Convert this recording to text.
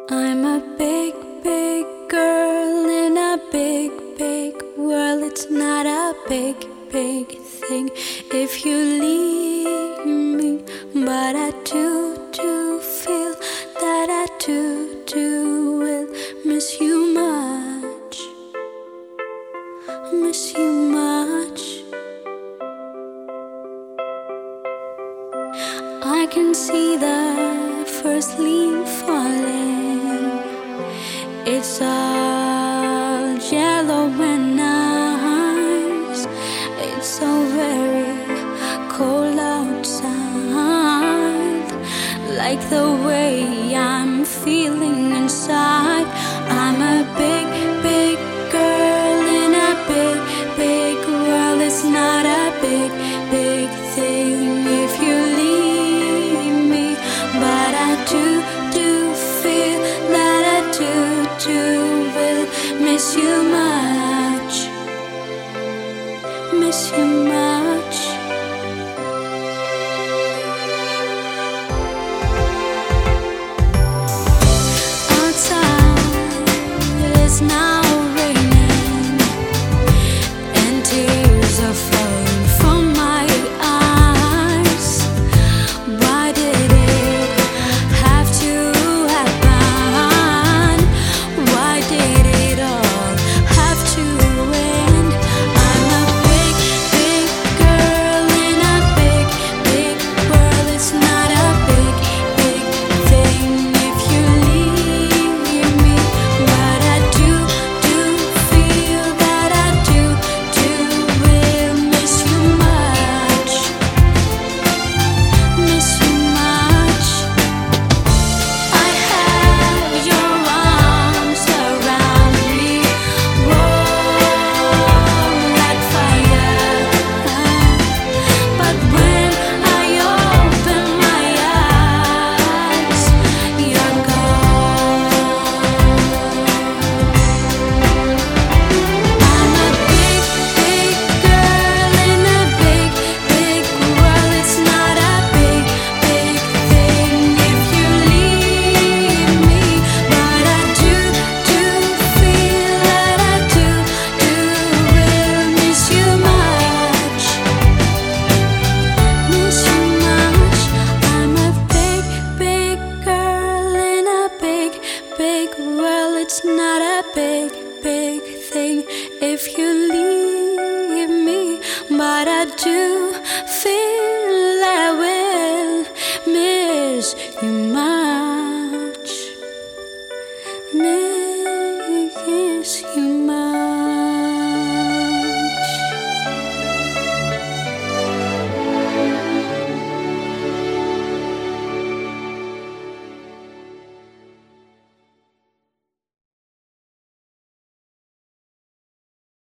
I'm a big, big girl in a big, big world. It's not a big, big thing if you leave me, but I do feel that I do will miss you much, miss you much. I can see the first leaf falling. It's all yellow and nice. It's so very cold outside. Like the way I'm feeling inside. I'm a big, big girl in a big, big world. It's not a big, big thing if you leave me, but I do feel that I do will miss you much, miss you much. Outside it's now raining and tears are falling from my eyes. Why did it have to happen? Why did it all have to end? I'm a big, big girl in a big, big world. It's not a big, big thing if you leave me, but I do feel that I do will miss you much, miss you much. I have your arms around me, warm like fire. But when I open my eyes, you're gone. I'm a big, big girl in a big, big world. It's not a big, big thing if you leave me, but I do feel that I do will miss you much, miss you much. I'm a big, big girl in a big, big world. It's not a big, big thing if you leave me, but I do feel I will miss you much, miss you much.